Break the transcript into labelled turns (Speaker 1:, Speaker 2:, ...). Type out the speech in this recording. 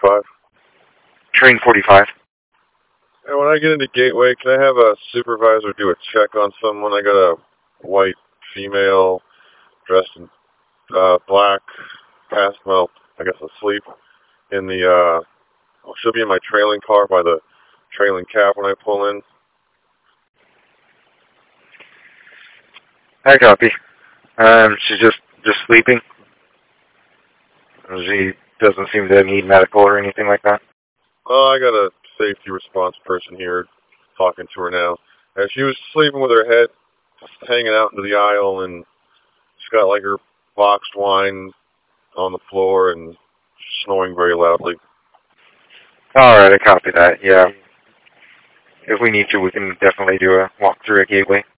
Speaker 1: 45.
Speaker 2: Train 45.
Speaker 1: And when I get into Gateway, can I have a supervisor do a check on someone? I got a white female dressed in black, I guess asleep in the, she'll be in my trailing car by the trailing cab when I pull in.
Speaker 2: I copy. She's just sleeping. She doesn't seem to need medical or anything like that.
Speaker 1: Oh, I got a safety response person here talking to her now. And she was sleeping with her head hanging out into the aisle, and she's got like her boxed wine on the floor and snoring very loudly.
Speaker 2: Alright, I copy that, yeah. If we need to, we can definitely do a walk through a Gateway.